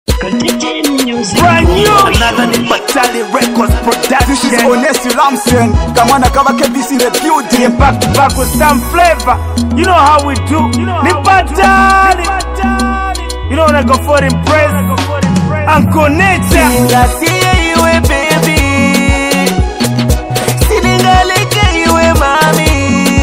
Brand new another Nipatali Records production. This is Honest Ramsen. Kamwana kaba KBC the beauty. Back to back with some flavor. You know how we do. Nipatali. You know when I go for impress. Uncle Nature. Singa siye iwe baby. Sininga leke iwe mami.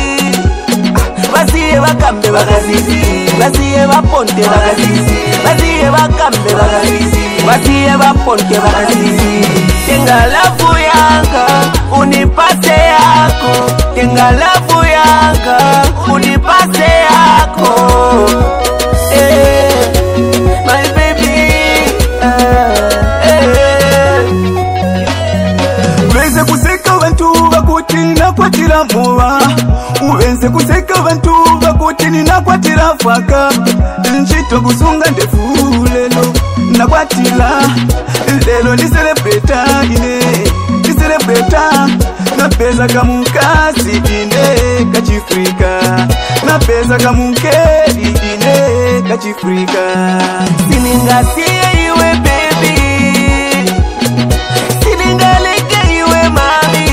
Basiye bakambe bakazizi. Basiye baponte bakazizi. Basiye bakambe bakazizi. Basiye baponte bakazizi. Tenga lafu yanga unipase yako. Tenga lafu yanga unipase yako. My baby. Uweze kuseka wantu bakutina kwa tira moa. Uweze kuseka wantu bakutini na kwa tira faka. Njito kusunga ndefu lelo na kwa tira. Lelo ni celebrata ine. Ni celebrata. Na pesa kamukasi ine kachifrika. Na pesa kamukeri ine kachifrika. Sininga siye iwe baby. Sininga leke iwe mami.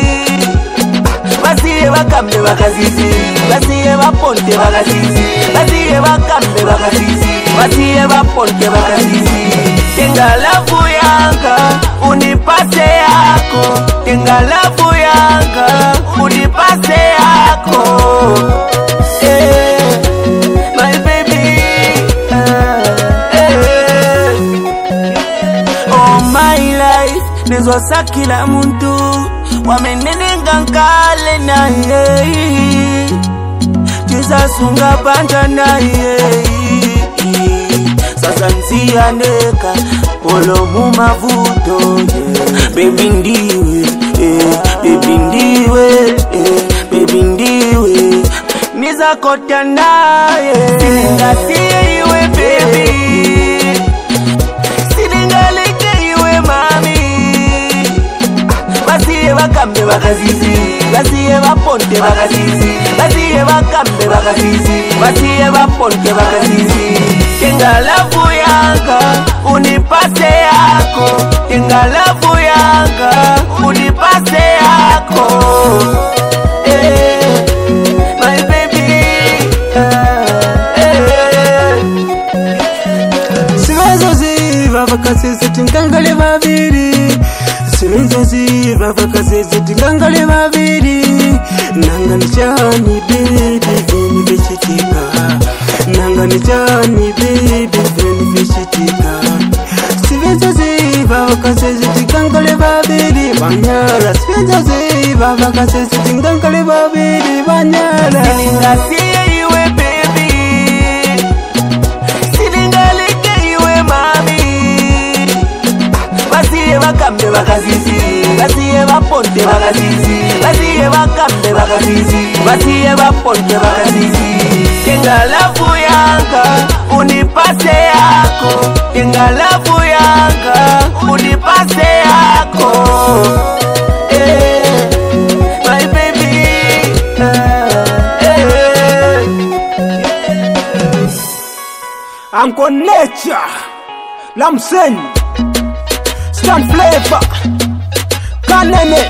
Basiye bakambe bakazizi. Basiye baponte bakazizi. Basiye bakambe bakazizi. Basiye baponte bakazizi. Tenga lafu yanga unipase yako. Tenga lafu yanga unipase yako. My baby. Oh my life nezo sakila muntu wamenenenga nkale na ye tizasunga banja na ye sasa nzianeka polo mumavuto baby ndiwe baby ndiwe baby ndiwe nizakota naye sininga siye iwe baby sininga leke iwe mami basiye bakambe bakazizi basiye baponte bakazizi basiye bakambe bakazizi basiye baponte bakazizi tenga lafu yanga unipase yako tenga lafu yanga unipase yako my baby Siwezo ziva vakasese tingangale maviri Siwezo ziva vakasese tingangale maviri Nangani chani baby veni vishitika Nangani chani baby veni vishitika Siwezo ziva vakasese tingangale maviri Banyara Siwezo ziva vakasese tingangale maviri Banyara Sininga siye iwe baby Sininga leke iwe mami Basiye bakambe bakazizi Basiye baponte bakazizi Basiye bakambe bakazizi Basiye baponte bakazizi Tenga lafu yanga unipase yako Tenga lafu yanga unipase yako my baby Uncle Nature Ramsen Stand Flavor Kanene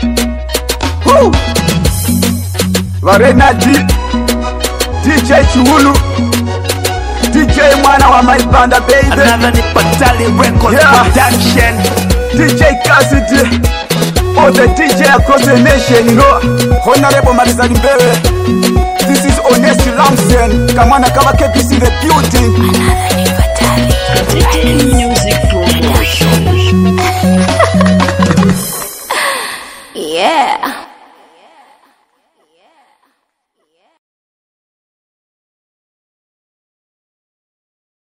Varena DJ Chuhulu DJ mwana wa Maipanda baby Another Nipatali Records production. DJ Cassidy all the DJ across the nation, you know. Honorable Marizali Mbele. This is Honest Ramsen. Kamwana kaba KBC the beauty.